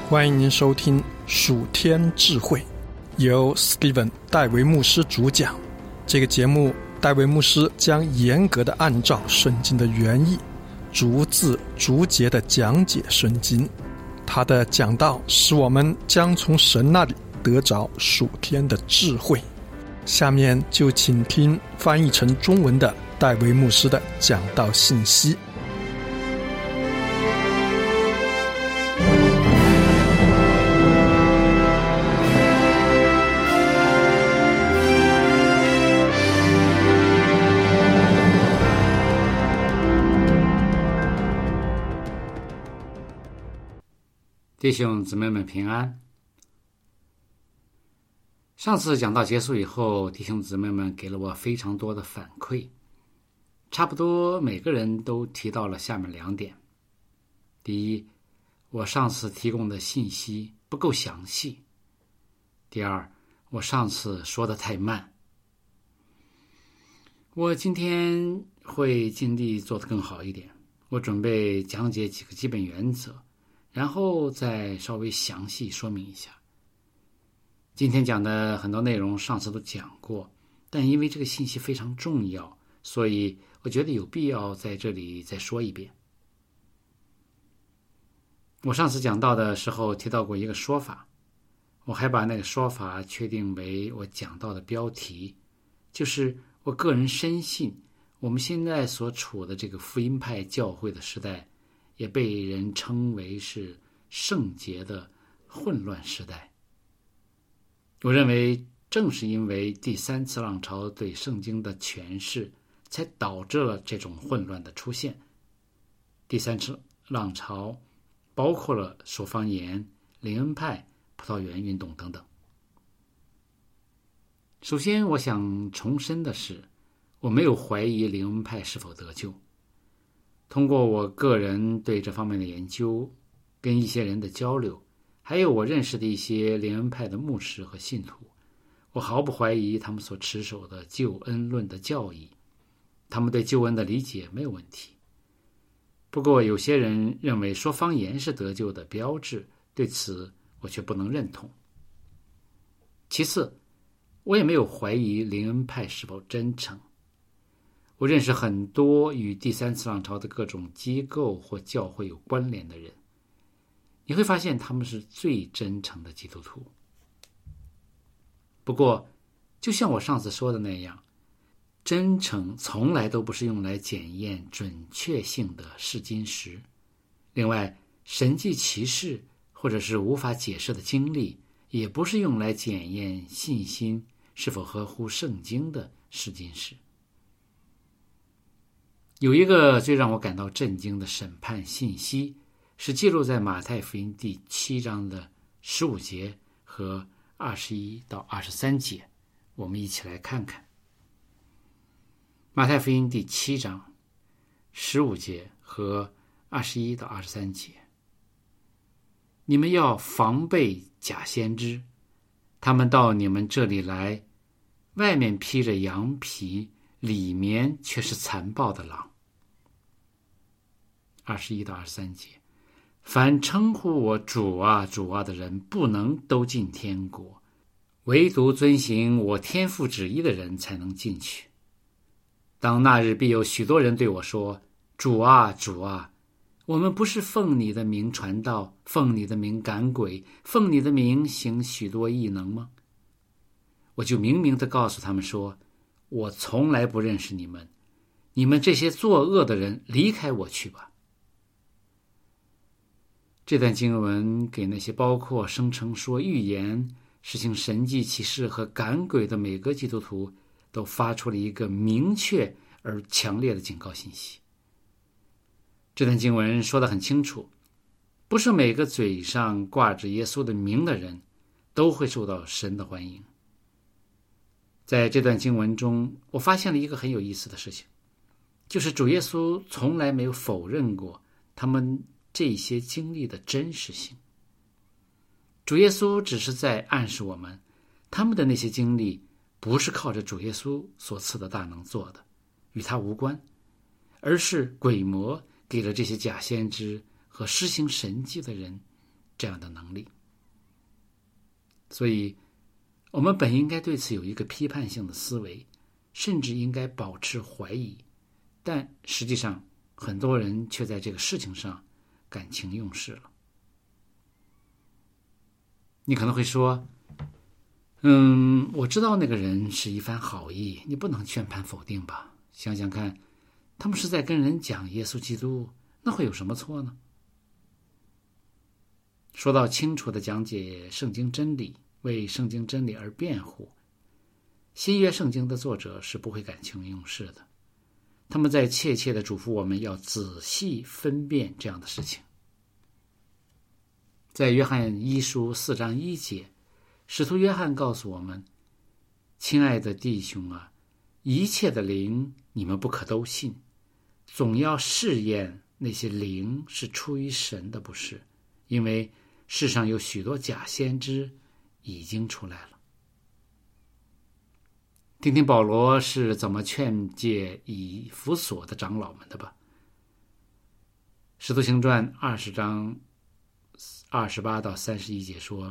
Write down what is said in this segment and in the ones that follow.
欢迎您收听属天智慧，由 Steven 戴维牧师主讲。这个节目，戴维牧师将严格的按照圣经的原意，逐字逐节的讲解圣经。他的讲道使我们将从神那里得着属天的智慧。下面就请听翻译成中文的戴维牧师的讲道信息。 弟兄姊妹们平安。上次讲道结束以后，弟兄姊妹们给了我非常多的反馈，差不多每个人都提到了下面2点。第一，我上次提供的信息不够详细。第二，我上次说得太慢。我今天会尽力做得更好一点，我准备讲解几个基本原则，然后再稍微详细说明一下。今天讲的很多内容上次都讲过，但因为这个信息非常重要，所以我觉得有必要在这里再说一遍。我上次讲到的时候提到过一个说法，我还把那个说法确定为我讲到的标题，就是我个人深信我们现在所处的这个福音派教会的时代，也被人称为是圣洁的混乱时代。我认为正是因为第3次浪潮对圣经的诠释，才导致了这种混乱的出现。第3次浪潮包括了说方言、灵恩派、葡萄园运动等等。首先我想重申的是，我没有怀疑灵恩派是否得救。通过我个人对这方面的研究，跟一些人的交流，还有我认识的一些灵恩派的牧师和信徒，我毫不怀疑他们所持守的救恩论的教义，他们对救恩的理解没有问题。不过有些人认为说方言是得救的标志，对此我却不能认同。其次，我也没有怀疑灵恩派是否真诚。我认识很多与第3次浪潮的各种机构或教会有关联的人，你会发现他们是最真诚的基督徒。不过，就像我上次说的那样，真诚从来都不是用来检验准确性的试金石。另外，神迹奇事或者是无法解释的经历，也不是用来检验信心是否合乎圣经的试金石。有一个最让我感到震惊的审判信息，是记录在马太福音第7章的15节和21到23节，我们一起来看看。马太福音第7章15节和21到23节，你们要防备假先知，他们到你们这里来，外面披着羊皮，里面却是残暴的狼。21到23节，凡称呼我主啊主啊的人，不能都进天国，唯独遵行我天父旨意的人才能进去。当那日，必有许多人对我说，主啊主啊，我们不是奉你的名传道，奉你的名赶鬼，奉你的名行许多异能吗？我就明明地告诉他们说，我从来不认识你们，你们这些作恶的人，离开我去吧。这段经文给那些包括声称说预言、实行神迹奇事和赶鬼的每个基督徒，都发出了一个明确而强烈的警告信息。这段经文说得很清楚，不是每个嘴上挂着耶稣的名的人都会受到神的欢迎。在这段经文中，我发现了一个很有意思的事情，就是主耶稣从来没有否认过他们这些经历的真实性。主耶稣只是在暗示我们，他们的那些经历不是靠着主耶稣所赐的大能做的，与他无关，而是鬼魔给了这些假先知和施行神迹的人这样的能力。所以我们本应该对此有一个批判性的思维，甚至应该保持怀疑，但实际上很多人却在这个事情上感情用事了。你可能会说，我知道那个人是一番好意，你不能全盘否定吧？想想看，他们是在跟人讲耶稣基督，那会有什么错呢？说到清楚地讲解圣经真理，为圣经真理而辩护，新约圣经的作者是不会感情用事的，他们在切切地嘱咐我们要仔细分辨这样的事情。在约翰一书4章1节，使徒约翰告诉我们，亲爱的弟兄啊，一切的灵你们不可都信，总要试验那些灵是出于神的，不是，因为世上有许多假先知已经出来了。听听保罗是怎么劝诫以弗所的长老们的吧。使徒行传20章28到31节说，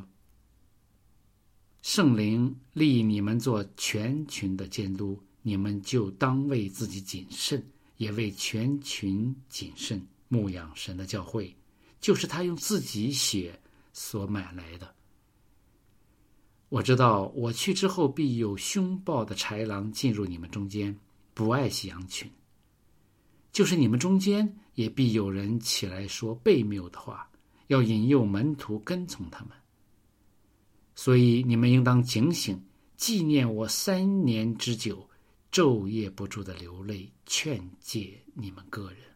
圣灵立你们做全群的监督，你们就当为自己谨慎，也为全群谨慎，牧养神的教会，就是他用自己血所买来的。我知道我去之后必有凶暴的豺狼进入你们中间，不爱惜羊群，就是你们中间也必有人起来说悖谬的话，要引诱门徒跟从他们。所以你们应当警醒，纪念我3年之久，昼夜不住的流泪，劝诫你们个人。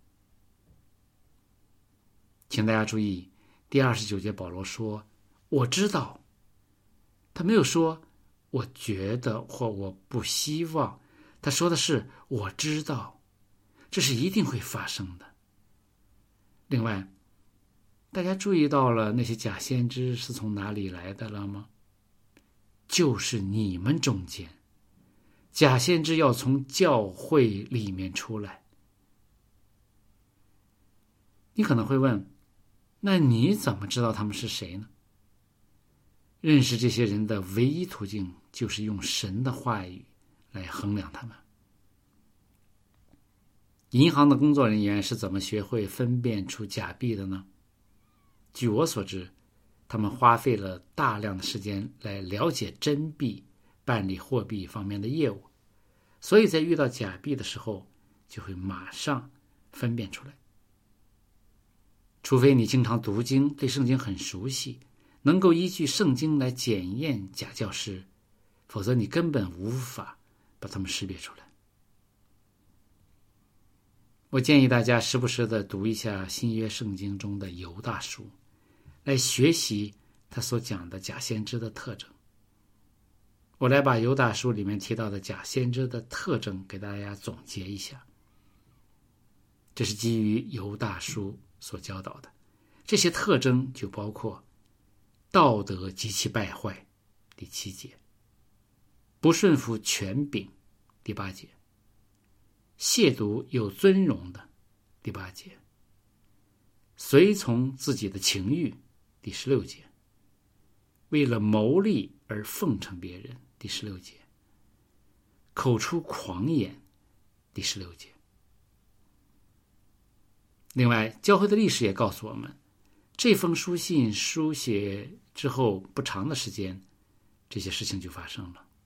请大家注意，第29节保罗说，我知道，他没有说我觉得或我不希望，他说的是我知道，这是一定会发生的。另外，大家注意到了那些假先知是从哪里来的了吗？就是你们中间，假先知要从教会里面出来。你可能会问，那你怎么知道他们是谁呢？认识这些人的唯一途径就是用神的话语来衡量他们。银行的工作人员是怎么学会分辨出假币的呢？据我所知，他们花费了大量的时间来了解真币、办理货币方面的业务，所以在遇到假币的时候就会马上分辨出来。除非你经常读经，对圣经很熟悉，能够依据圣经来检验假教师，否则你根本无法把它们识别出来。我建议大家时不时地读一下新约圣经中的犹大书，来学习他所讲的假先知的特征。我来把犹大书里面提到的假先知的特征给大家总结一下。这是基于犹大书所教导的，这些特征就包括道德极其败坏，第7节；不顺服权柄，第8节；亵渎有尊荣的，第8节；随从自己的情欲，第16节；为了谋利而奉承别人，第16节；口出狂言，第16节。另外，教会的历史也告诉我们，这封书信书写之后不长的时间，这些事情就发生了。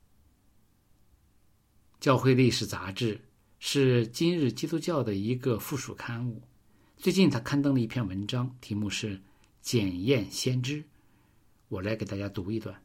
教会历史杂志是今日基督教的一个附属刊物，最近他刊登了一篇文章，题目是检验先知。我来给大家读一段。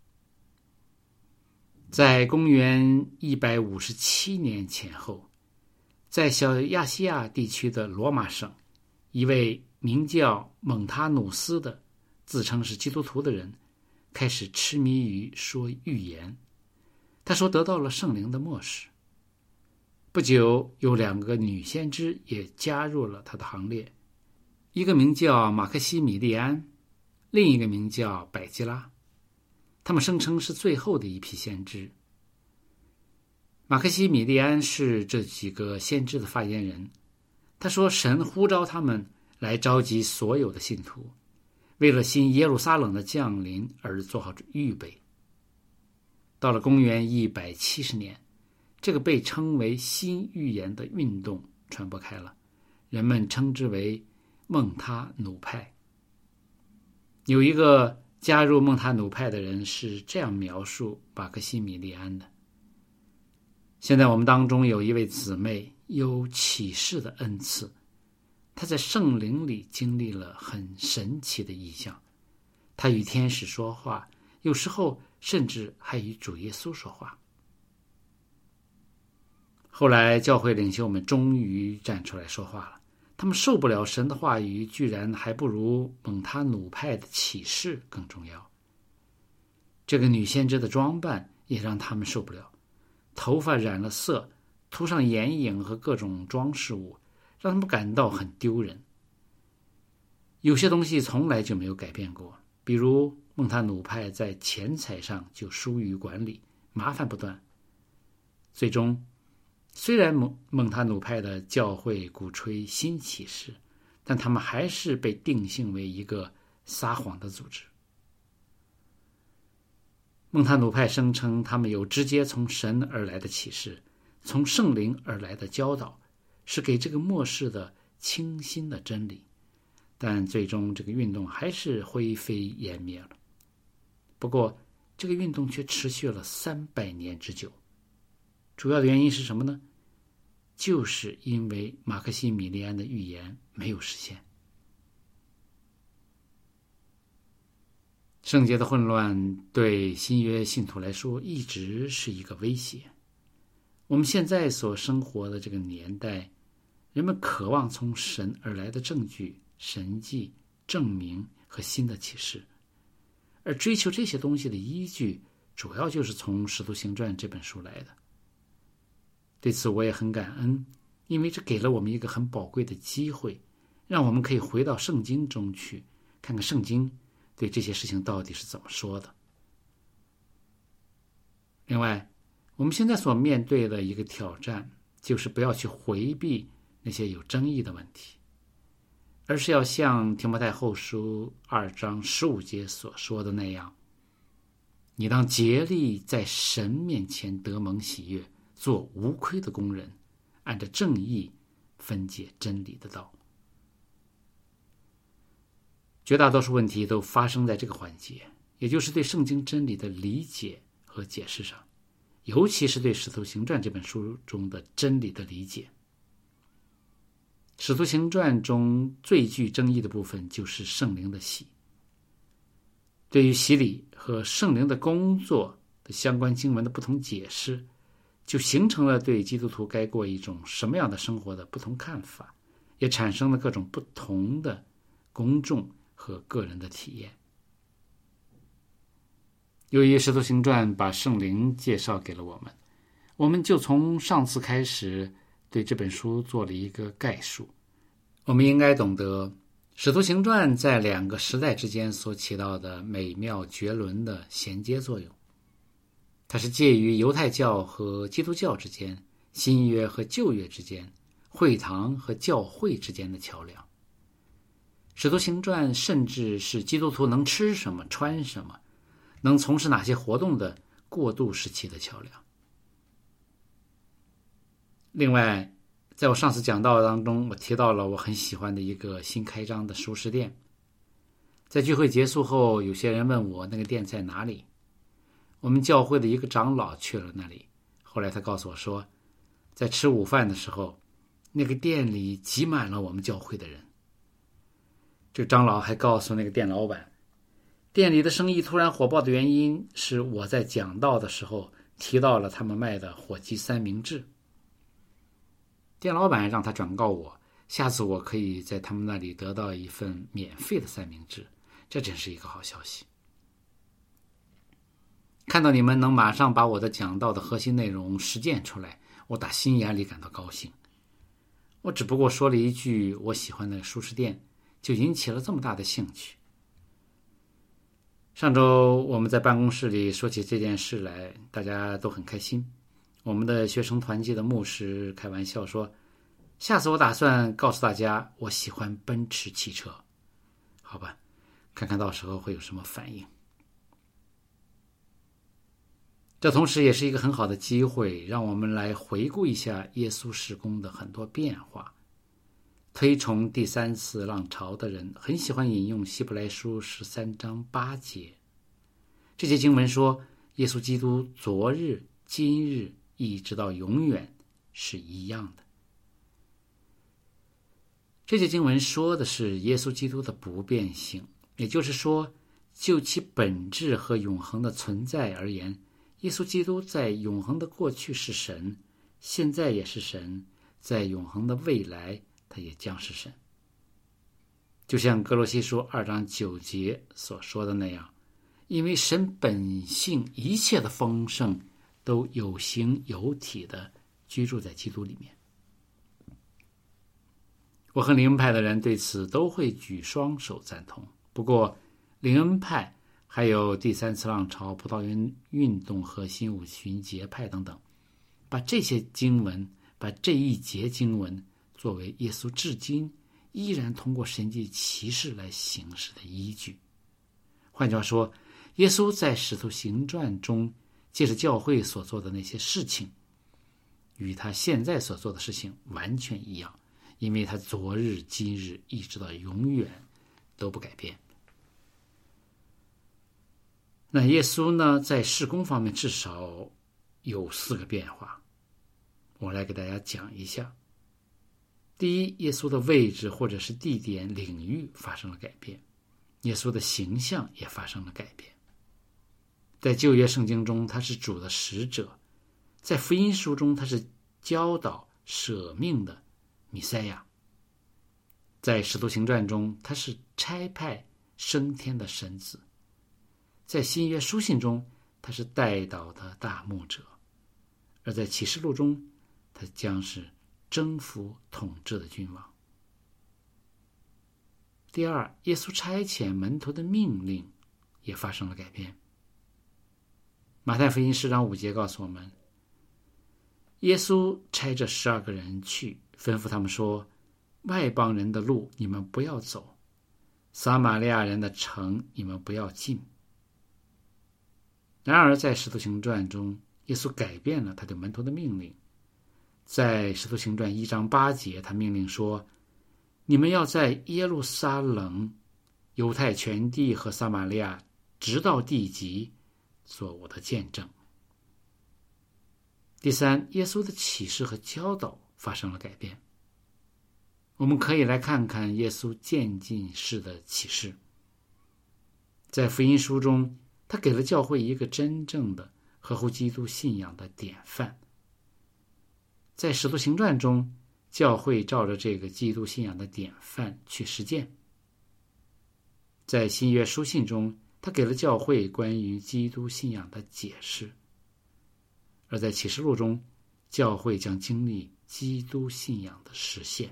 在公元157年前后，在小亚细亚地区的罗马省，一位名叫蒙塔努斯的自称是基督徒的人开始痴迷于说预言。他说得到了圣灵的默示。不久，有2个女先知也加入了他的行列，一个名叫马克西米利安，另一个名叫百基拉。他们声称是最后的一批先知。马克西米利安是这几个先知的发言人，他说神呼召他们来召集所有的信徒， 为了新耶路撒冷的降临而做好预备。到了公元170年，这个被称为新预言的运动传播开了，人们称之为孟他努派。有一个加入孟他努派的人是这样描述马克西米利安的：现在我们当中有一位姊妹有启示的恩赐，她在圣灵里经历了很神奇的异象，她与天使说话，有时候甚至还与主耶稣说话。后来教会领袖们终于站出来说话了，他们受不了神的话语居然还不如蒙他努派的启示更重要。这个女先知的装扮也让他们受不了，头发染了色，涂上眼影和各种装饰物，让他们感到很丢人。有些东西从来就没有改变过，比如孟他努派在钱财上就疏于管理，麻烦不断。最终虽然孟他努派的教会鼓吹新启示，但他们还是被定性为一个撒谎的组织。孟他努派声称他们有直接从神而来的启示，从圣灵而来的教导，是给这个末世的清新的真理，但最终这个运动还是灰飞烟灭了。不过这个运动却持续了300年之久，主要的原因是什么呢？就是因为马克西米利安的预言没有实现。圣洁的混乱对新约信徒来说一直是一个威胁。我们现在所生活的这个年代，人们渴望从神而来的证据、神迹、证明和新的启示，而追求这些东西的依据主要就是从《使徒行传》这本书来的。对此我也很感恩，因为这给了我们一个很宝贵的机会，让我们可以回到圣经中去，看看圣经对这些事情到底是怎么说的。另外，我们现在所面对的一个挑战，就是不要去回避那些有争议的问题，而是要像提摩太后书2章15节所说的那样，你当竭力在神面前得蒙喜悦，做无亏的工人，按着正义分解真理的道。绝大多数问题都发生在这个环节，也就是对圣经真理的理解和解释上，尤其是对《使徒行传》这本书中的真理的理解。《使徒行传》中最具争议的部分就是圣灵的洗。对于洗礼和圣灵的工作的相关经文的不同解释，就形成了对基督徒该过一种什么样的生活的不同看法，也产生了各种不同的公众和个人的体验。由于《使徒行传》把圣灵介绍给了我们，我们就从上次开始对这本书做了一个概述。我们应该懂得《使徒行传》在2个时代之间所起到的美妙绝伦的衔接作用。它是介于犹太教和基督教之间，新约和旧约之间，会堂和教会之间的桥梁。使徒行传甚至是基督徒能吃什么、穿什么、能从事哪些活动的过渡时期的桥梁。另外，在我上次讲道当中，我提到了我很喜欢的一个新开张的熟食店。在聚会结束后，有些人问我那个店在哪里。我们教会的一个长老去了那里，后来他告诉我说，在吃午饭的时候，那个店里挤满了我们教会的人。这个长老还告诉那个店老板，店里的生意突然火爆的原因是我在讲道的时候提到了他们卖的火鸡三明治。店老板让他转告我，下次我可以在他们那里得到一份免费的三明治，这真是一个好消息。看到你们能马上把我的讲道的核心内容实践出来，我打心眼里感到高兴。我只不过说了一句我喜欢的熟食店，就引起了这么大的兴趣。上周我们在办公室里说起这件事来，大家都很开心。我们的学生团契的牧师开玩笑说，下次我打算告诉大家我喜欢奔驰汽车。好吧， 看看到时候会有什么反应。这同时也是一个很好的机会，让我们来回顾一下耶稣事工的很多变化。推崇第三次浪潮的人很喜欢引用希伯来书13章8节，这节经文说，耶稣基督昨日、今日一直到永远是一样的。这节经文说的是耶稣基督的不变性，也就是说，就其本质和永恒的存在而言，耶稣基督在永恒的过去是神，现在也是神，在永恒的未来他也将是神。就像哥罗西书2章9节所说的那样，因为神本性一切的丰盛都有形有体的居住在基督里面。我和灵恩派的人对此都会举双手赞同。不过灵恩派还有第三次浪潮、葡萄园运动和新五旬节派等等，把这一节经文作为耶稣至今依然通过神迹奇事来行事的依据。换句话说，耶稣在使徒行传中借着教会所做的那些事情，与他现在所做的事情完全一样，因为他昨日、今日一直到永远都不改变。那耶稣呢，在事工方面至少有4个变化，我来给大家讲一下。第一，耶稣的位置或者是地点、领域发生了改变，耶稣的形象也发生了改变。在旧约圣经中，他是主的使者；在福音书中，他是教导、舍命的弥赛亚；在使徒行传中，他是差派升天的神子；在新约书信中，他是代祷的大牧者；而在启示录中，他将是征服统治的君王。第二，耶稣差遣门徒的命令也发生了改变。马太福音10章5节告诉我们，耶稣差这12个人去，吩咐他们说，外邦人的路你们不要走，撒玛利亚人的城你们不要进。然而在使徒行传中，耶稣改变了他对门徒的命令。在使徒行传1章8节，他命令说，你们要在耶路撒冷、犹太全地和撒玛利亚直到地极做我的见证。第三，耶稣的启示和教导发生了改变。我们可以来看看耶稣渐进式的启示。在福音书中，他给了教会一个真正的合乎基督信仰的典范。在使徒行传中，教会照着这个基督信仰的典范去实践。在新约书信中，他给了教会关于基督信仰的解释。而在启示录中，教会将经历基督信仰的实现。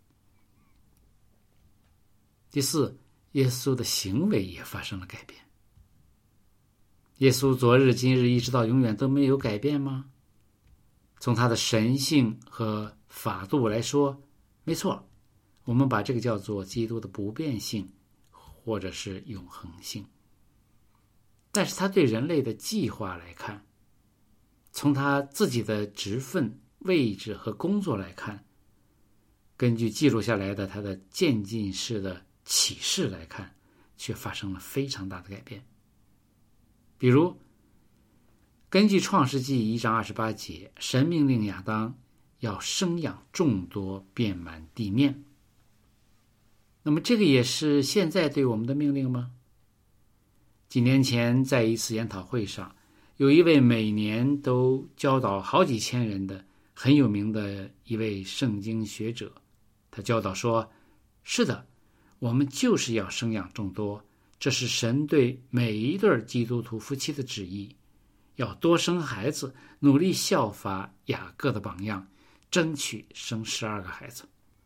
第四，耶稣的行为也发生了改变。耶稣昨日、今日一直到永远都没有改变吗？从他的神性和法度来说，没错，我们把这个叫做基督的不变性，或者是永恒性。但是他对人类的计划来看，从他自己的职分、位置和工作来看，根据记录下来的他的渐进式的启示来看，却发生了非常大的改变。比如根据创世纪1章28节，神命令亚当要生养众多，遍满地面。那么这个也是现在对我们的命令吗？几年前在一次研讨会上，有一位每年都教导好几千人的很有名的一位圣经学者，他教导说，是的，我们就是要生养众多，这是神对每一对基督徒夫妻的旨意，要多生孩子，努力效法雅各的榜样，争取生12个孩子。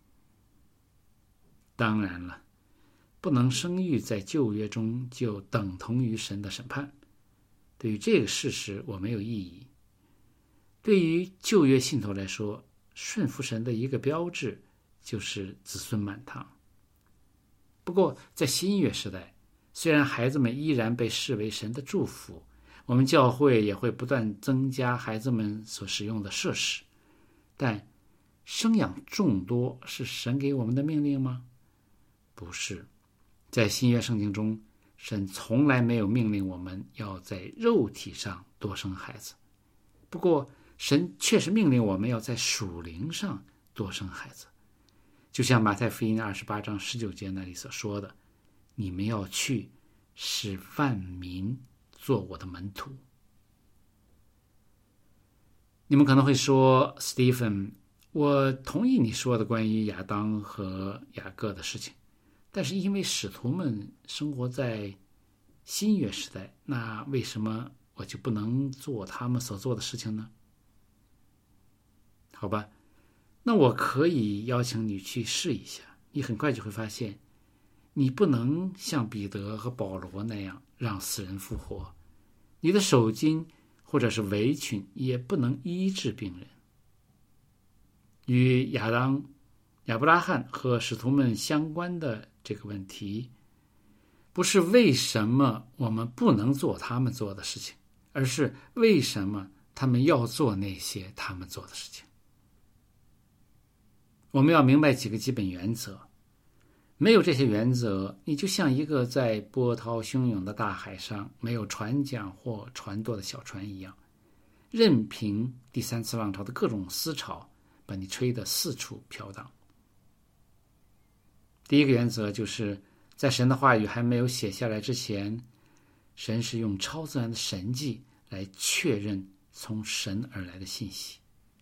当然了，不能生育在旧约中就等同于神的审判，对于这个事实我没有异议。对于旧约信徒来说，顺服神的一个标志就是子孙满堂。不过在新约时代， 虽然孩子们依然被视为神的祝福，我们教会也会不断增加孩子们所使用的设施，但生养众多是神给我们的命令吗？不是。在新约圣经中，神从来没有命令我们要在肉体上多生孩子，不过神确实命令我们要在属灵上多生孩子，就像马太福音28章19节那里所说的，你们要去使万民做我的门徒。你们可能会说， Stephen， 我同意你说的关于亚当和雅各的事情，但是因为使徒们生活在新约时代，那为什么我就不能做他们所做的事情呢？好吧，那我可以邀请你去试一下，你很快就会发现，你不能像彼得和保罗那样让死人复活，你的手巾或者是围裙也不能医治病人。与亚伯拉罕和使徒们相关的这个问题，不是为什么我们不能做他们做的事情，而是为什么他们要做那些他们做的事情。我们要明白几个基本原则，没有这些原则，你就像一个在波涛汹涌的大海上没有船桨或船舵的小船一样，任凭第三次浪潮的各种思潮把你吹得四处飘荡。第一个原则就是在神的话语还没有写下来之前，神是用超自然的神迹来确认从神而来的信息。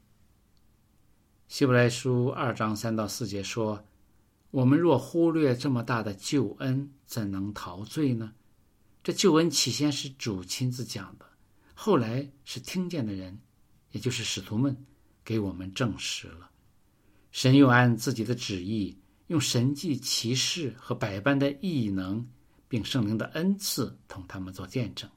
希伯来书2章3到4节说，我们若忽略这么大的救恩，怎能陶醉呢？这救恩起先是主亲自讲的，后来是听见的人，也就是使徒们给我们证实了。神又按自己的旨意，用神迹奇事和百般的异能，并圣灵的恩赐同他们做见证。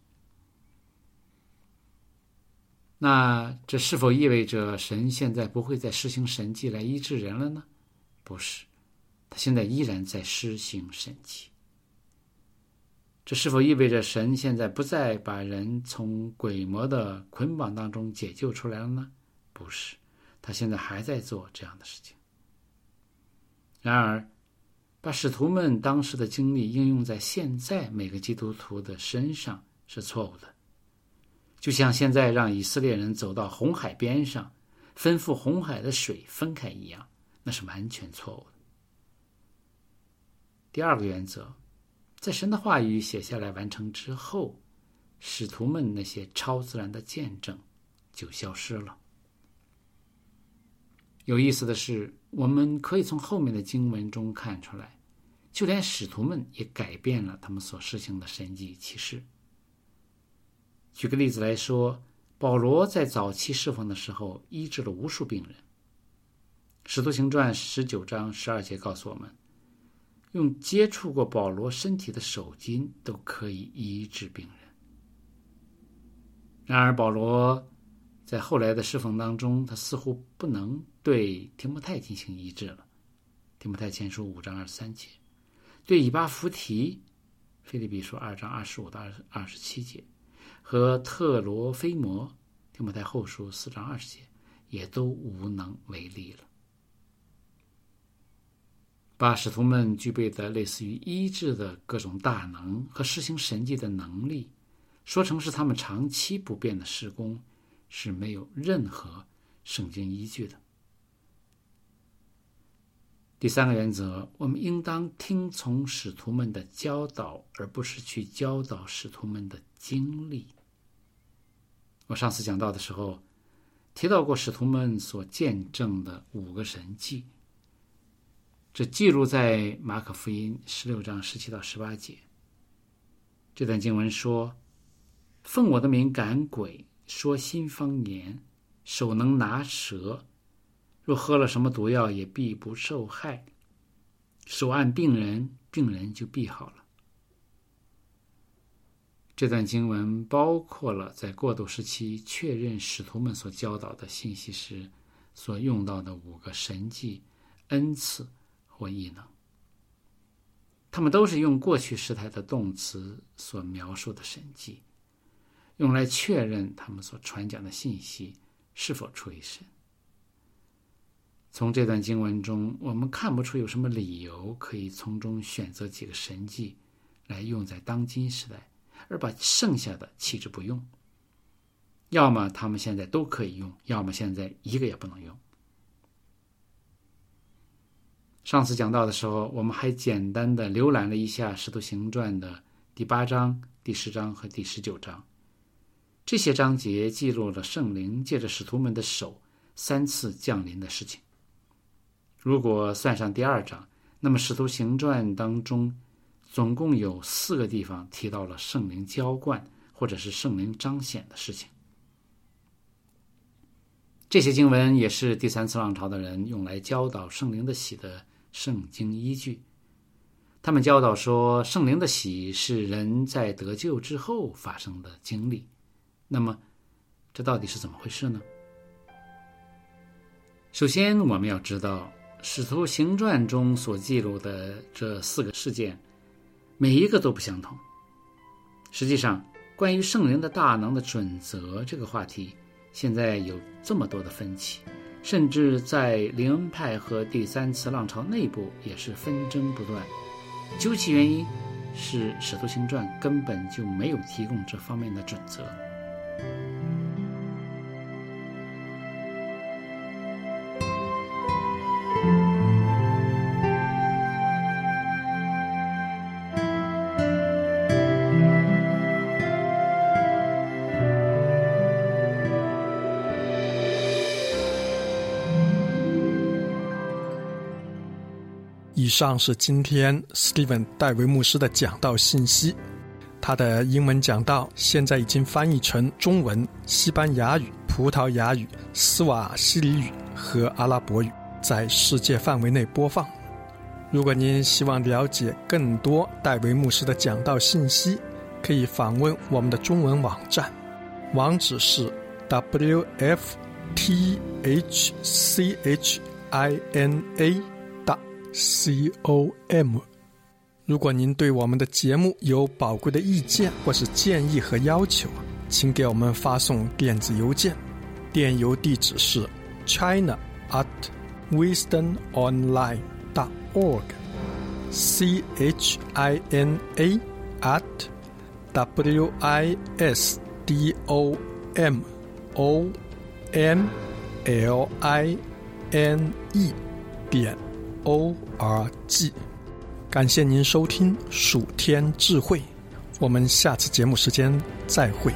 那这是否意味着神现在不会再施行神迹来医治人了呢？不是，他现在依然在施行神迹。这是否意味着神现在不再把人从鬼魔的捆绑当中解救出来了呢？不是，他现在还在做这样的事情。然而，把使徒们当时的经历应用在现在每个基督徒的身上是错误的。就像现在让以色列人走到红海边上，吩咐红海的水分开一样，那是完全错误的。第二个原则，在神的话语写下来完成之后，使徒们那些超自然的见证就消失了。有意思的是，我们可以从后面的经文中看出来，就连使徒们也改变了他们所施行的神迹奇事。举个例子来说，保罗在早期侍奉的时候医治了无数病人。使徒行传19章12节告诉我们，用接触过保罗身体的手巾都可以医治病人。然而保罗在后来的侍奉当中，他似乎不能对提摩太进行医治了。提摩太前书5章23节，对以巴弗提，腓立比书2章25到27节，和特罗菲摩，提摩太后书4章20节，也都无能为力了。把使徒们具备的类似于医治的各种大能和施行神迹的能力，说成是他们长期不变的事工，是没有任何圣经依据的。第三个原则，我们应当听从使徒们的教导，而不是去教导使徒们的经历。我上次讲到的时候提到过使徒们所见证的5个神迹，这记录在马可福音16章17到18节。这段经文说，奉我的名赶鬼，说新方言，手能拿蛇，若喝了什么毒药也必不受害，手按病人，病人就必好了。这段经文包括了在过渡时期确认使徒们所教导的信息时所用到的5个神迹、恩赐或异能。 它们都是用过去时态的动词所描述的神迹，用来确认他们所传讲的信息是否出于神。从这段经文中，我们看不出有什么理由可以从中选择几个神迹来用在当今时代，而把剩下的弃之不用。要么他们现在都可以用，要么现在一个也不能用。上次讲到的时候，我们还简单的浏览了一下《使徒行传》的第8章、第10章和第19章。这些章节记录了圣灵借着使徒们的手3次降临的事情。如果算上第2章，那么《使徒行传》当中总共有4个地方提到了圣灵浇灌或者是圣灵彰显的事情。这些经文也是第3次浪潮的人用来教导圣灵的洗的圣经依据。他们教导说，圣灵的洗是人在得救之后发生的经历。那么这到底是怎么回事呢？首先我们要知道，使徒行传中所记录的这4个事件，每一个都不相同。实际上，关于圣灵的大能的准则这个话题，现在有这么多的分歧，甚至在灵恩派和第3次浪潮内部也是纷争不断。究其原因，是使徒行传根本就没有提供这方面的准则。 以上是今天 Steven 戴维牧师的讲道信息。他的英文讲道现在已经翻译成中文、西班牙语、葡萄牙语、斯瓦希里语和阿拉伯语，在世界范围内播放。如果您希望了解更多戴维牧师的讲道信息，可以访问我们的中文网站，网址是 wfthchina.com。 如果您对我们的节目有宝贵的意见或是建议和要求，请给我们发送电子邮件，电邮地址是 china@wisdomonline.org china@wisdomonline.org。 感谢您收听属天智慧，我们下次节目时间再会。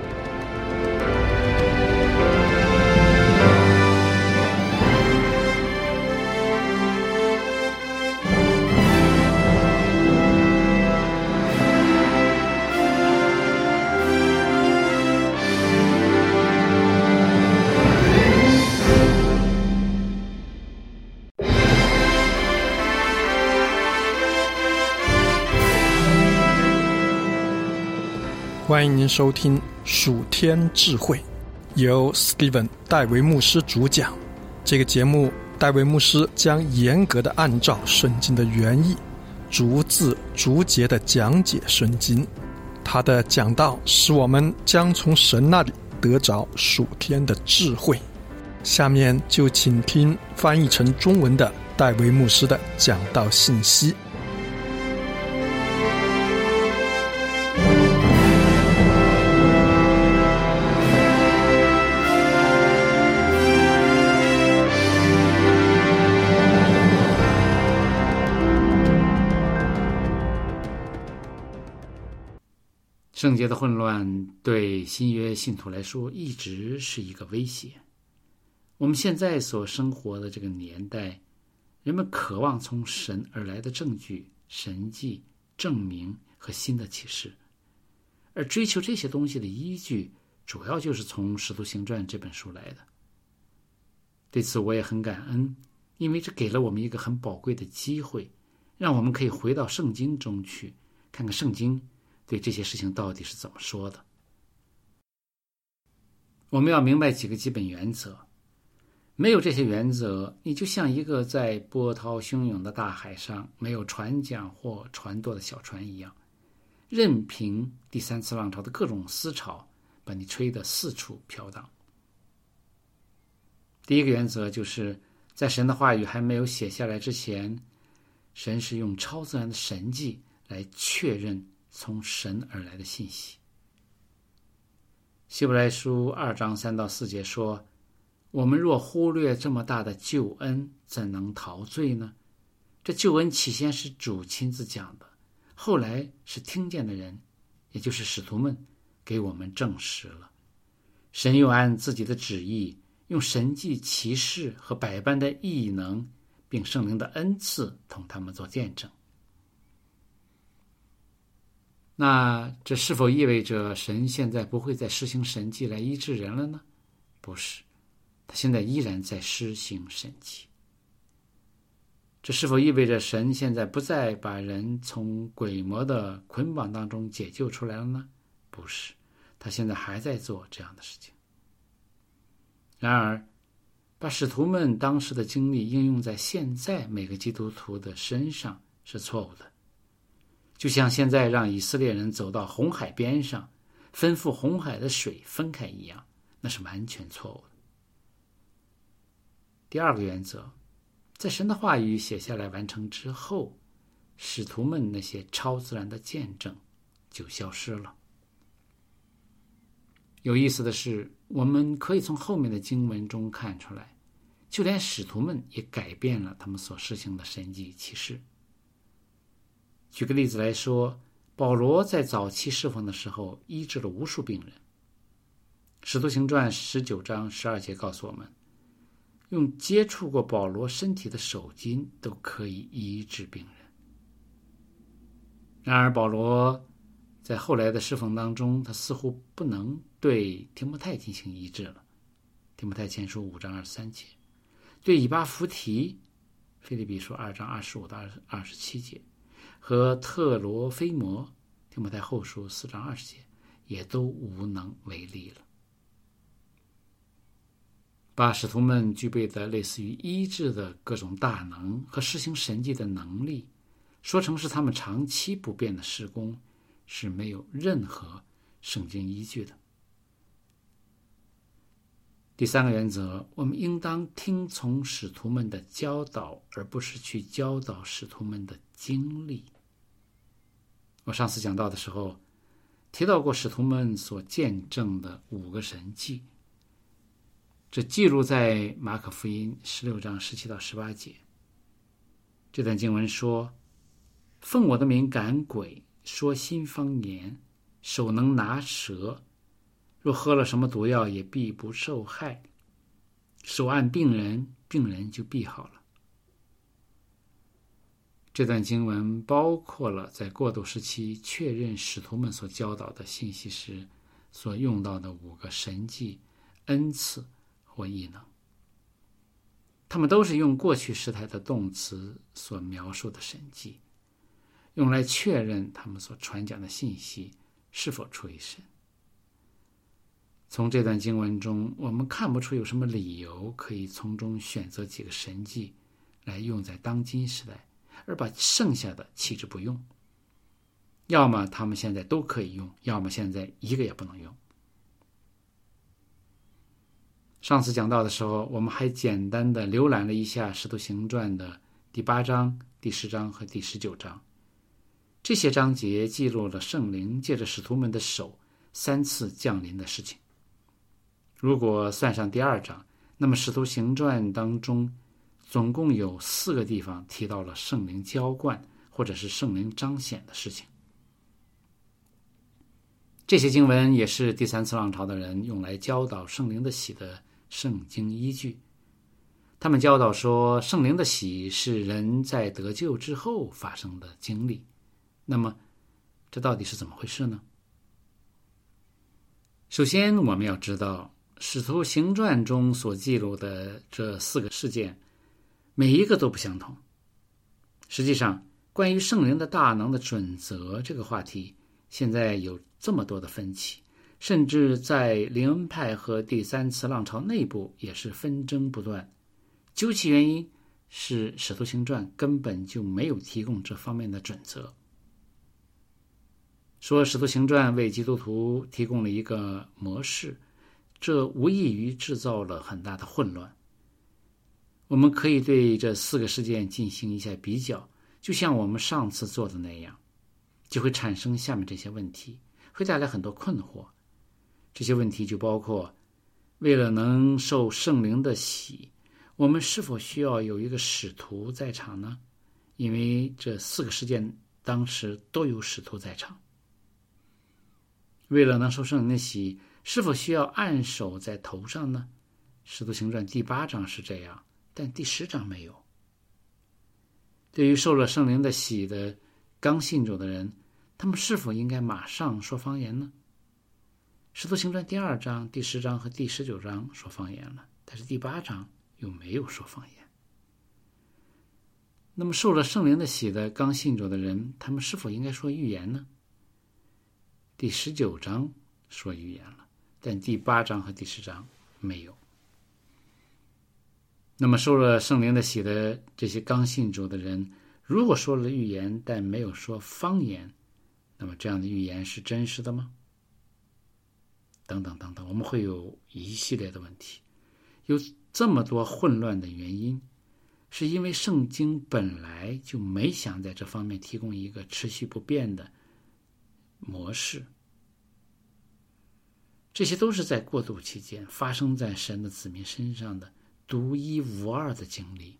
欢迎您收听属天智慧，由 Steven 戴维牧师主讲。这个节目，戴维牧师将严格的按照圣经的原意，逐字逐节的讲解圣经。他的讲道使我们将从神那里得着属天的智慧。下面就请听翻译成中文的戴维牧师的讲道信息。 圣洁的混乱对新约信徒来说一直是一个威胁。我们现在所生活的这个年代，人们渴望从神而来的证据、神迹、证明和新的启示，而追求这些东西的依据，主要就是从《使徒行传》这本书来的。对此我也很感恩，因为这给了我们一个很宝贵的机会，让我们可以回到圣经中去，看看圣经对这些事情到底是怎么说的。我们要明白几个基本原则。 没有这些原则，你就像一个在波涛汹涌的大海上没有船桨或船舵的小船一样，任凭第三次浪潮的各种思潮把你吹得四处飘荡。第一个原则就是在神的话语还没有写下来之前，神是用超自然的神迹来确认从神而来的信息。希伯来书2章3到4节说，我们若忽略这么大的救恩，怎能陶醉呢？这救恩起先是主亲自讲的，后来是听见的人，也就是使徒们给我们证实了。神又按自己的旨意，用神迹奇事和百般的异能，并圣灵的恩赐同他们做见证。那这是否意味着神现在不会再施行神迹来医治人了呢？不是，他现在依然在施行神迹。这是否意味着神现在不再把人从鬼魔的捆绑当中解救出来了呢？不是，他现在还在做这样的事情。然而，把使徒们当时的经历应用在现在每个基督徒的身上是错误的。就像现在让以色列人走到红海边上，吩咐红海的水分开一样，那是完全错误的。第二个原则，在神的话语写下来完成之后，使徒们那些超自然的见证就消失了。有意思的是，我们可以从后面的经文中看出来，就连使徒们也改变了他们所施行的神迹奇事。举个例子来说，保罗在早期侍奉的时候医治了无数病人。使徒行传19章12节告诉我们，用接触过保罗身体的手巾都可以医治病人。然而保罗在后来的侍奉当中，他似乎不能对提摩太进行医治了。提摩太前书5章23节，对以巴弗提，腓立比书2章25到27节，和特罗菲摩，提摩太后书4章20节，也都无能为力了。把使徒们具备的类似于医治的各种大能和施行神迹的能力，说成是他们长期不变的事工，是没有任何圣经依据的。第三个原则，我们应当听从使徒们的教导，而不是去教导使徒们的经历。我上次讲到的时候提到过使徒们所见证的5个神迹，这记录在马可福音16章17到18节。这段经文说，奉我的名赶鬼，说新方言，手能拿蛇，若喝了什么毒药也必不受害，手按病人，病人就必好了。这段经文包括了在过渡时期确认使徒们所教导的信息时所用到的5个神迹、恩赐或异能。他们都是用过去时态的动词所描述的神迹，用来确认他们所传讲的信息是否出于神。从这段经文中，我们看不出有什么理由可以从中选择几个神迹来用在当今时代，而把剩下的弃之不用。要么他们现在都可以用，要么现在一个也不能用。上次讲到的时候，我们还简单的浏览了一下《使徒行传》的第8章、第10章和第19章。这些章节记录了圣灵借着使徒们的手3次降临的事情。如果算上第2章，那么《使徒行传》当中总共有4个地方提到了圣灵浇灌或者是圣灵彰显的事情。这些经文也是第3次浪潮的人用来教导圣灵的喜的圣经依据。他们教导说，圣灵的喜是人在得救之后发生的经历。那么这到底是怎么回事呢？首先我们要知道，使徒行传中所记录的这4个事件每一个都不相同。实际上，关于圣灵的大能的准则这个话题现在有这么多的分歧， 甚至在灵恩派和第三次浪潮内部也是纷争不断。究其原因是《使徒行传》根本就没有提供这方面的准则。说《使徒行传》为基督徒提供了一个模式，这无异于制造了很大的混乱。我们可以对这4个事件进行一下比较，就像我们上次做的那样，就会产生下面这些问题，会带来很多困惑。这些问题就包括，为了能受圣灵的洗，我们是否需要有一个使徒在场呢？因为这4个事件当时都有使徒在场。为了能受圣灵的洗，是否需要按手在头上呢？使徒行传第8章是这样，但第10章没有。对于受了圣灵的洗的刚信主的人，他们是否应该马上说方言呢？使徒行传第2章、第10章和第19章说方言了，但是第8章又没有说方言。那么受了圣灵的洗的刚信主的人，他们是否应该说预言呢？第19章说预言了，但第8章和第10章没有。那么受了圣灵的洗的这些刚信主的人，如果说了预言但没有说方言，那么这样的预言是真实的吗？等等等等，我们会有一系列的问题。有这么多混乱的原因，是因为圣经本来就没想在这方面提供一个持续不变的模式。这些都是在过渡期间发生在神的子民身上的独一无二的经历。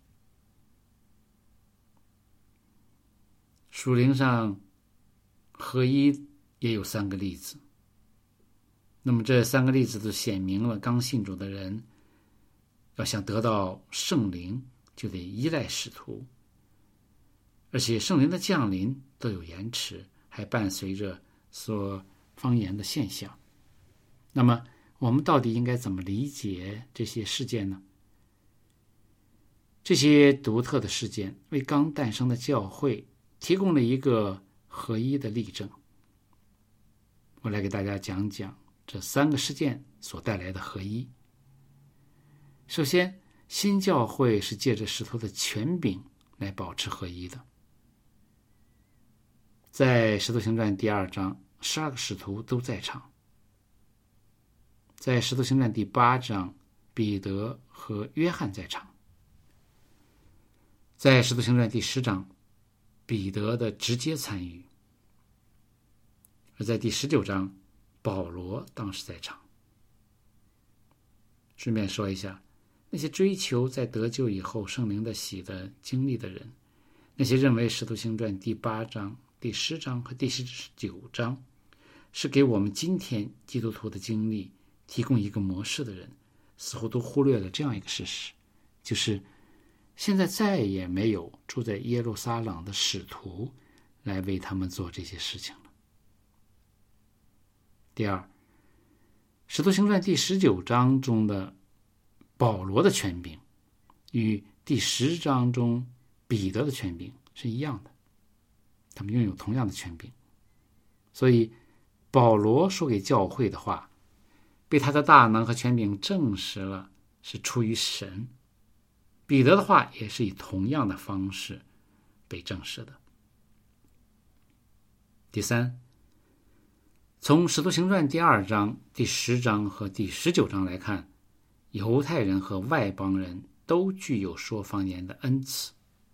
属灵上合一也有3个例子，那么这3个例子都显明了刚信主的人要想得到圣灵，就得依赖使徒，而且圣灵的降临都有延迟，还伴随着说方言的现象。那么我们到底应该怎么理解这些事件呢？这些独特的事件为刚诞生的教会提供了一个合一的例证。我来给大家讲讲这3个事件所带来的合一。首先，新教会是借着使徒的权柄来保持合一的。在使徒行传第2章，12个使徒都在场。在使徒行传第8章，彼得和约翰在场。在使徒行传第10章，彼得的直接参与。而在第19章，保罗当时在场。顺便说一下，那些追求在得救以后圣灵的洗的经历的人，那些认为使徒行传第8章、第10章和第19章是给我们今天基督徒的经历提供一个模式的人，似乎都忽略了这样一个事实，就是现在再也没有住在耶路撒冷的使徒来为他们做这些事情了。第二，使徒行传第19章中的保罗的权柄与第10章中彼得的权柄是一样的，他们拥有同样的权柄。所以保罗说给教会的话被他的大能和权柄证实了是出于神，彼得的话也是以同样的方式被证实的。第三，从使徒行传第2章、第10章和第19章来看，犹太人和外邦人都具有说方言的恩赐。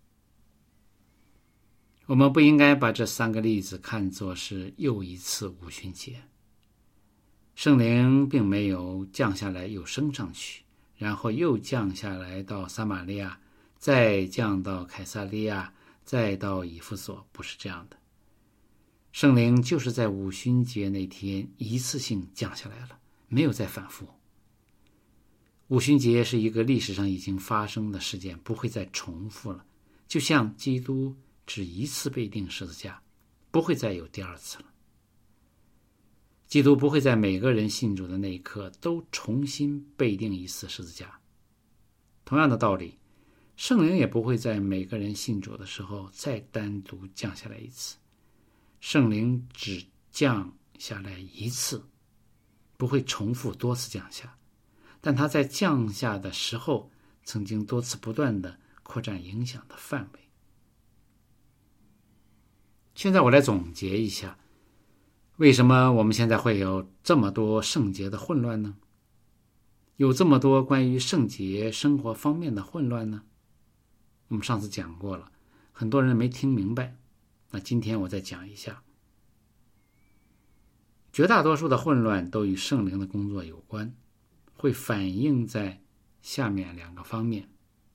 我们不应该把这3个例子看作是又一次五旬节。圣灵并没有降下来又升上去，然后又降下来到撒玛利亚，再降到凯撒利亚，再到以弗所，不是这样的。圣灵就是在五旬节那天一次性降下来了，没有再反复。五旬节是一个历史上已经发生的事件，不会再重复了，就像基督只一次被钉十字架，不会再有第2次了。基督不会在每个人信主的那一刻都重新被钉一次十字架。同样的道理，圣灵也不会在每个人信主的时候再单独降下来一次。圣灵只降下来一次， 不会重复多次降下，但它在降下的时候曾经多次不断地扩展影响的范围。现在我来总结一下，为什么我们现在会有这么多圣洁的混乱呢？有这么多关于圣洁生活方面的混乱呢？我们上次讲过了，很多人没听明白，那今天我再讲一下。绝大多数的混乱都与圣灵的工作有关，会反映在下面2个方面。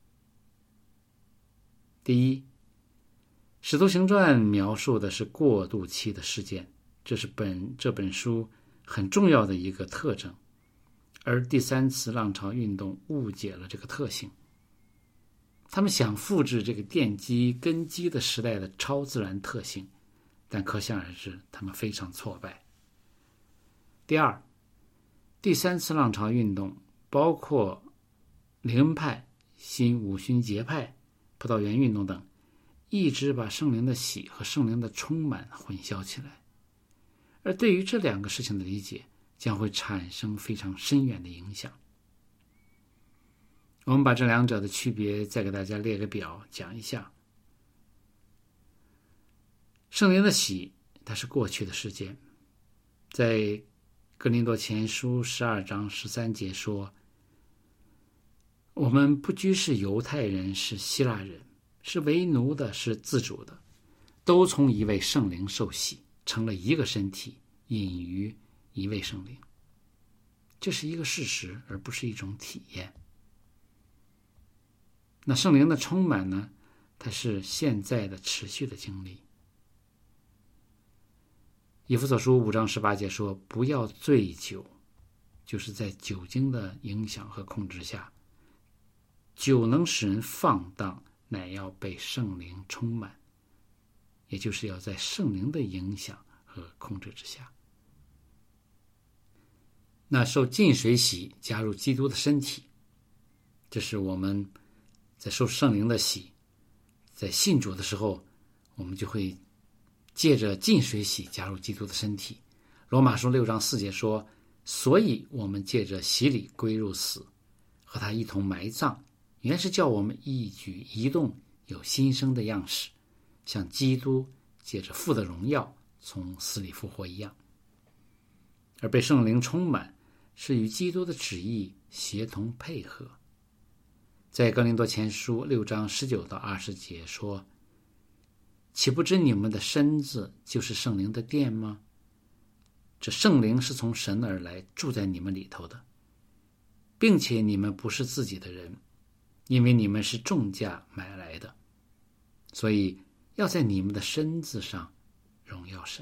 第一，使徒行传描述的是过渡期的事件，这是这本书很重要的一个特征，而第3次浪潮运动误解了这个特性。他们想复制这个奠基根基的时代的超自然特性，但可想而知，他们非常挫败。第二，第3次浪潮运动包括灵恩派、新五旬节派、葡萄园运动等，一直把圣灵的喜和圣灵的充满混淆起来，而对于这2个事情的理解将会产生非常深远的影响。我们把这2者的区别再给大家列个表讲一下。圣灵的喜，它是过去的事件，在哥林多前书12章13节说，我们不拘是犹太人，是希腊人，是为奴的，是自主的，都从一位圣灵受洗，成了一个身体，隐于一位圣灵。这是一个事实，而不是一种体验。那圣灵的充满呢，它是现在的持续的经历。以弗所书5章18节说，不要醉酒，就是在酒精的影响和控制下，酒能使人放荡，乃要被圣灵充满，也就是要在圣灵的影响和控制之下。那受浸水洗加入基督的身体，这是我们在受圣灵的洗，在信主的时候，我们就会借着浸水洗加入基督的身体。罗马书6章4节说，所以我们借着洗礼归入死，和他一同埋葬，原是叫我们一举一动有新生的样式，像基督借着父的荣耀从死里复活一样。而被圣灵充满是与基督的旨意协同配合。在哥林多前书6章19到20节说，岂不知你们的身子就是圣灵的殿吗？这圣灵是从神而来，住在你们里头的，并且你们不是自己的人，因为你们是重价买来的，所以要在你们的身子上荣耀神。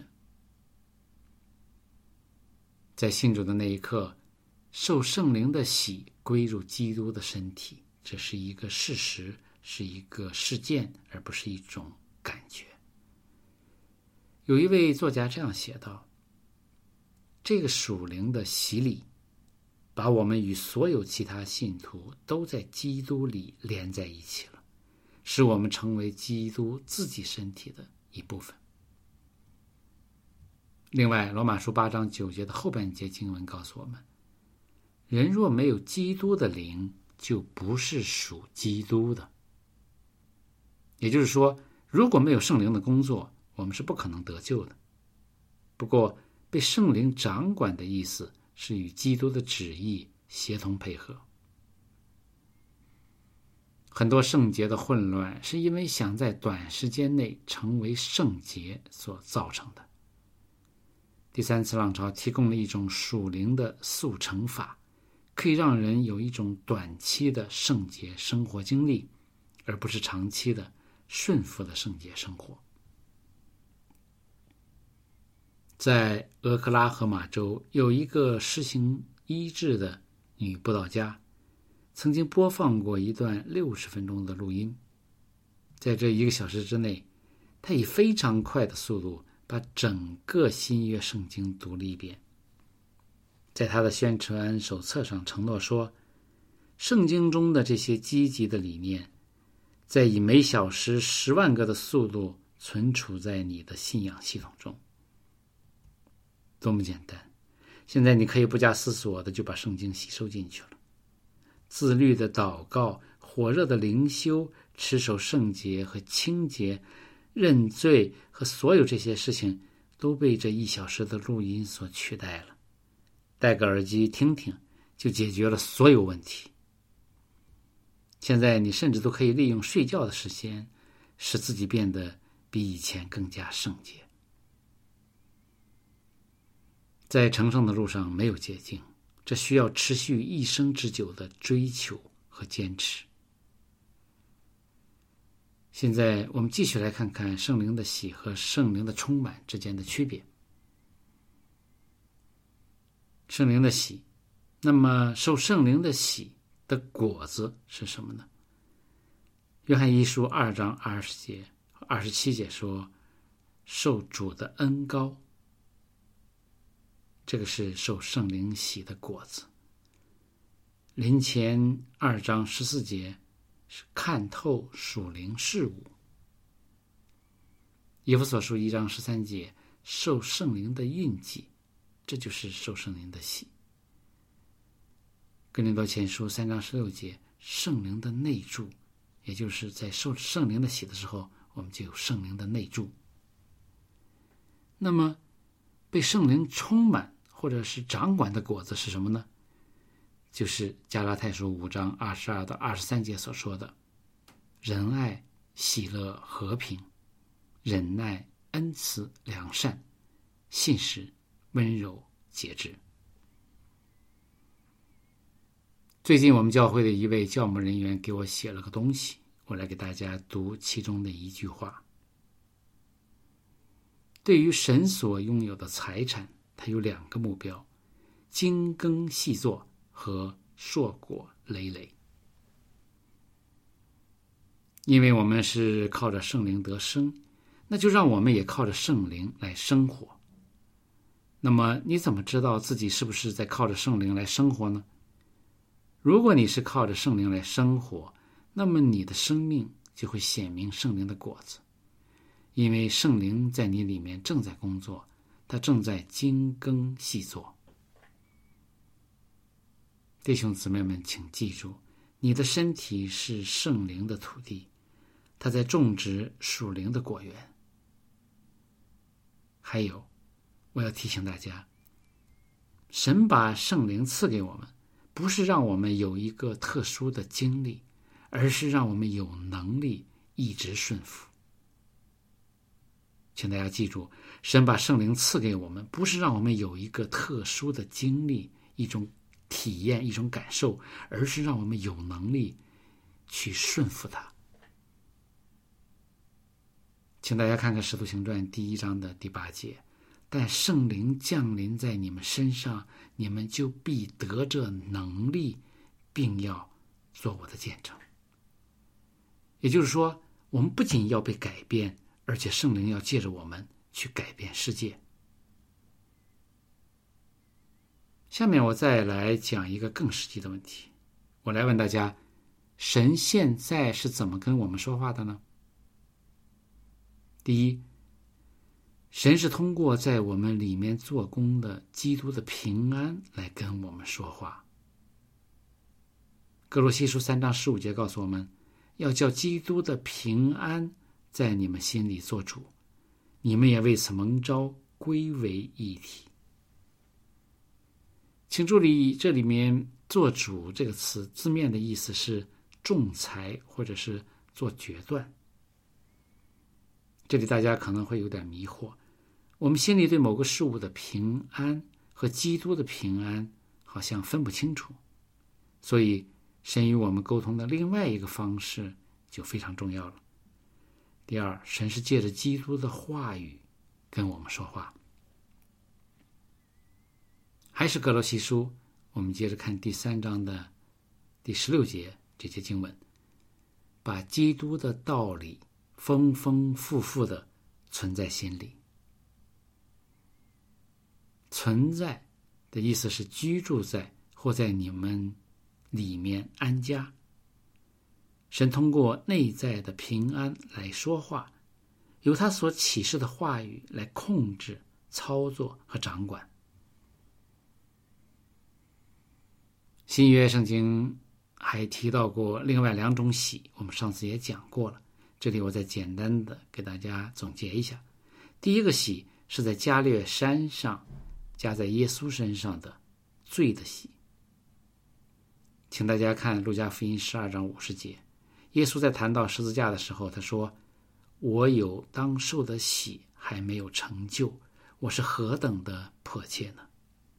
在信主的那一刻，受圣灵的洗归入基督的身体，这是一个事实，是一个事件，而不是一种感觉。有一位作家这样写道，这个属灵的洗礼把我们与所有其他信徒都在基督里连在一起了，使我们成为基督自己身体的一部分。另外，罗马书8章9节的后半节经文告诉我们，人若没有基督的灵，就不是属基督的。也就是说，如果没有圣灵的工作，我们是不可能得救的。不过，被圣灵掌管的意思是与基督的旨意协同配合。很多圣洁的混乱是因为想在短时间内成为圣洁所造成的。第3次浪潮提供了一种属灵的速成法，可以让人有一种短期的圣洁生活经历，而不是长期的顺服的圣洁生活。在俄克拉荷马州有一个施行医治的女布道家，曾经播放过一段60分钟的录音。在这1个小时之内，她以非常快的速度把整个新约圣经读了一遍。在他的宣传手册上承诺说，圣经中的这些积极的理念，在以每小时10万个的速度存储在你的信仰系统中。多么简单， 现在你可以不加思索的就把圣经吸收进去了。自律的祷告，火热的灵修，持守圣洁和清洁，认罪和所有这些事情都被这1小时的录音所取代了。戴个耳机听听，就解决了所有问题。现在你甚至都可以利用睡觉的时间，使自己变得比以前更加圣洁。在成圣的路上没有捷径，这需要持续一生之久的追求和坚持。现在我们继续来看看圣灵的喜和圣灵的充满之间的区别。圣灵的喜，那么受圣灵的喜的果子是什么呢？约翰一书2章20节、27节说，受主的恩膏，这个是受圣灵喜的果子。林前2章14节是看透属灵事物。以弗所书1章13节受圣灵的印记，这就是受圣灵的喜。哥林多前书3章16节圣灵的内住，也就是在受圣灵的喜的时候，我们就有圣灵的内住。那么被圣灵充满或者是掌管的果子是什么呢？就是加拉太书5章22到23节所说的仁爱、喜乐、和平、忍耐、恩慈、良善、信实、温柔、节制。最近我们教会的一位教牧人员给我写了个东西，我来给大家读其中的一句话。对于神所拥有的财产，它有2个目标：精耕细作和硕果累累。因为我们是靠着圣灵得生，那就让我们也靠着圣灵来生活。那么你怎么知道自己是不是在靠着圣灵来生活呢？如果你是靠着圣灵来生活，那么你的生命就会显明圣灵的果子，因为圣灵在你里面正在工作，他正在精耕细作。弟兄姊妹们，请记住，你的身体是圣灵的土地，他在种植属灵的果园。还有，我要提醒大家，神把圣灵赐给我们，不是让我们有一个特殊的经历，而是让我们有能力一直顺服。请大家记住，神把圣灵赐给我们，不是让我们有一个特殊的经历，一种体验，一种感受，而是让我们有能力去顺服他。请大家看看《使徒行传》1章的第8节，但圣灵降临在你们身上，你们就必得着能力，并要做我的见证。也就是说，我们不仅要被改变，而且圣灵要借着我们去改变世界。下面我再来讲一个更实际的问题，我来问大家，神现在是怎么跟我们说话的呢？第一，神是通过在我们里面做工的基督的平安来跟我们说话。哥罗西书3章15节告诉我们，要叫基督的平安在你们心里做主，你们也为此蒙召归为一体。请注意，这里面做主这个词字面的意思是仲裁或者是做决断。这里大家可能会有点迷惑，我们心里对某个事物的平安和基督的平安好像分不清楚，所以神与我们沟通的另外一个方式就非常重要了。第二，神是借着基督的话语跟我们说话。还是哥罗西书，我们接着看第3章的第16节这节经文，把基督的道理丰丰富富的存在心里。存在的意思是居住在或在你们里面安家。神通过内在的平安来说话，由他所启示的话语来控制、操作和掌管。 新约圣经还提到过另外2种喜，我们上次也讲过了，这里我再简单的给大家总结一下。第一个喜是在加略山上加在耶稣身上的罪的喜。请大家看路加福音12章50节，耶稣在谈到十字架的时候，他说，我有当受的喜还没有成就，我是何等的迫切呢？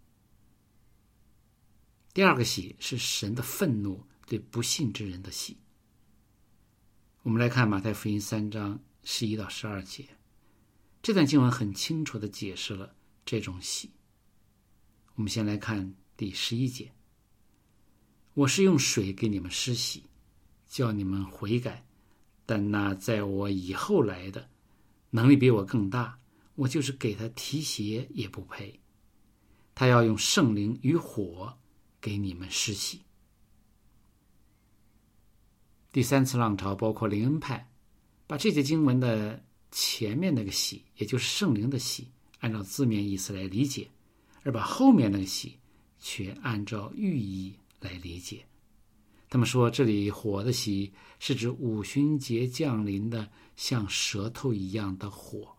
第二个喜是神的愤怒对不信之人的喜。我们来看马太福音3章11到12节，这段经文很清楚地解释了这种喜。我们先来看第11节，我是用水给你们施洗，叫你们悔改，但那在我以后来的，能力比我更大，我就是给他提鞋也不配。他要用圣灵与火给你们施洗。第3次浪潮包括灵恩派，把这节经文的前面那个喜，也就是圣灵的喜，按照字面意思来理解，而把后面那个喜却按照寓意来理解。他们说这里火的喜是指五旬节降临的像舌头一样的火。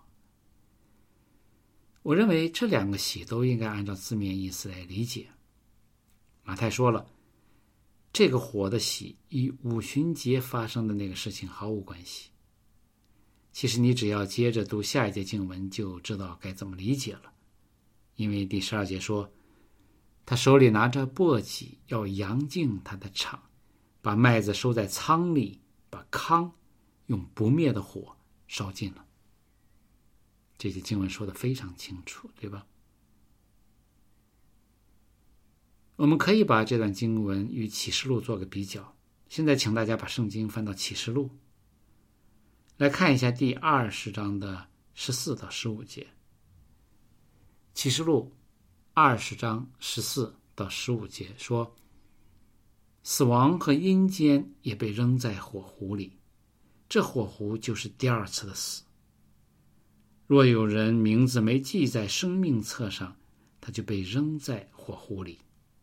我认为这2个喜都应该按照字面意思来理解。马太说了，这个火的喜与五旬节发生的那个事情毫无关系。其实你只要接着读下一节经文就知道该怎么理解了。因为第12节说，他手里拿着簸箕，要扬净他的场，把麦子收在仓里，把糠用不灭的火烧尽了。这些经文说得非常清楚，对吧？我们可以把这段经文与启示录做个比较。现在请大家把圣经翻到启示录，来看一下第20章的14到15节。启示录20章14到15节说，死亡和阴间也被扔在火湖里，这火湖就是第2次的死。若有人名字没记在生命册上，他就被扔在火湖里。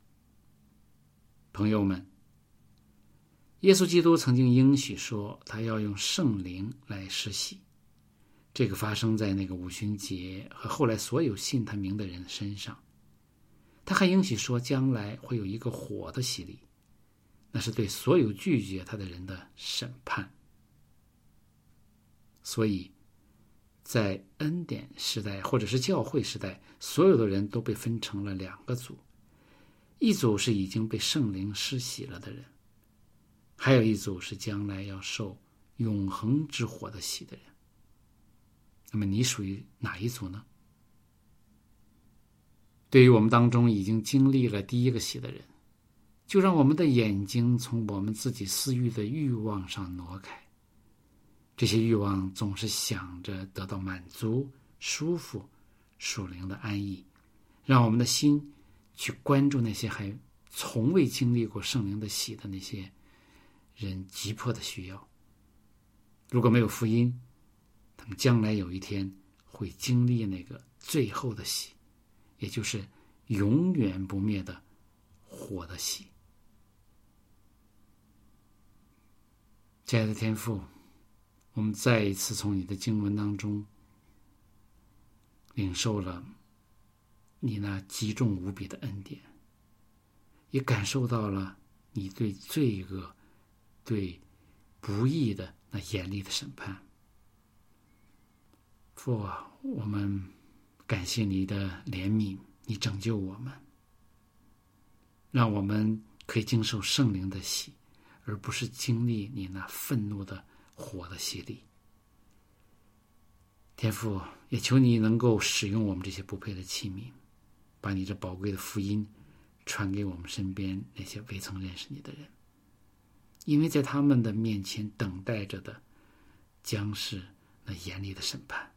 朋友们，耶稣基督曾经应许说，他要用圣灵来施洗。这个发生在那个五旬节和后来所有信他名的人身上。他还应许说，将来会有一个火的洗礼，那是对所有拒绝他的人的审判。所以在恩典时代或者是教会时代，所有的人都被分成了2个组，一组是已经被圣灵施洗了的人，还有一组是将来要受永恒之火的洗的人。那么你属于哪一组呢？对于我们当中已经经历了第1个洗的人，就让我们的眼睛从我们自己私欲的欲望上挪开。这些欲望总是想着得到满足、舒服、属灵的安逸，让我们的心去关注那些还从未经历过圣灵的洗的那些人急迫的需要。如果没有福音，他们将来有一天会经历那个最后的洗，也就是永远不灭的火的洗。亲爱的天父，我们再一次从你的经文当中领受了你那极重无比的恩典，也感受到了你对罪恶、对不义的那严厉的审判。父啊，我们感谢你的怜悯，你拯救我们，让我们可以经受圣灵的洗，而不是经历你那愤怒的火的洗礼。天父，也求你能够使用我们这些不配的器皿，把你这宝贵的福音传给我们身边那些未曾认识你的人，因为在他们的面前等待着的将是那严厉的审判。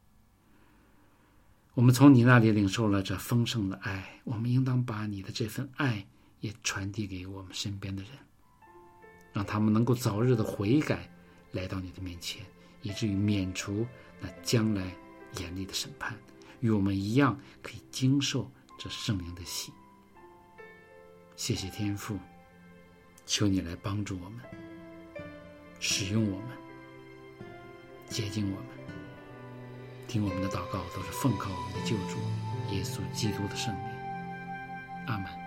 我们从你那里领受了这丰盛的爱，我们应当把你的这份爱也传递给我们身边的人，让他们能够早日的悔改，来到你的面前，以至于免除那将来严厉的审判，与我们一样可以经受这圣灵的洗。 谢谢天父，求你来帮助我们，使用我们，洁净我们。听我们的祷告都是奉靠我们的救主耶稣基督的圣名。阿们。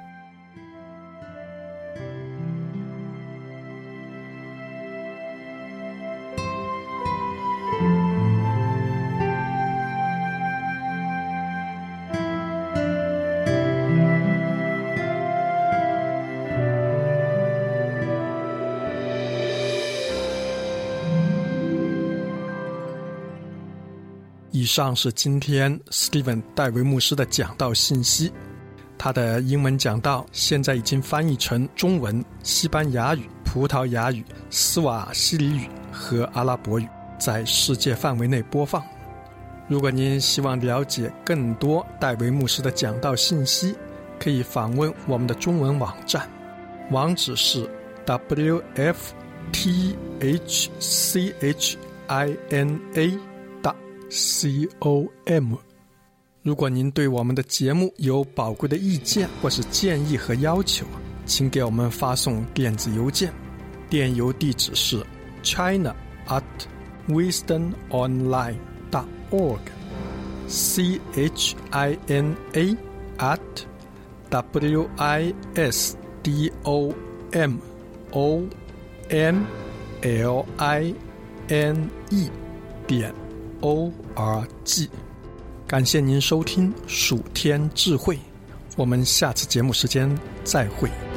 以上是今天 Steven 戴维牧师的讲道信息。他的英文讲道现在已经翻译成中文、西班牙语、葡萄牙语、斯瓦希里语和阿拉伯语，在世界范围内播放。如果您希望了解更多戴维牧师的讲道信息，可以访问我们的中文网站，网址是 wftchina.com。如果您对我们的节目有宝贵的意见或是建议和要求，请给我们发送电子邮件，电邮地址是 china@wisdomonline.org china@wisdomonline.org。感谢您收听蜀天智慧，我们下次节目时间再会。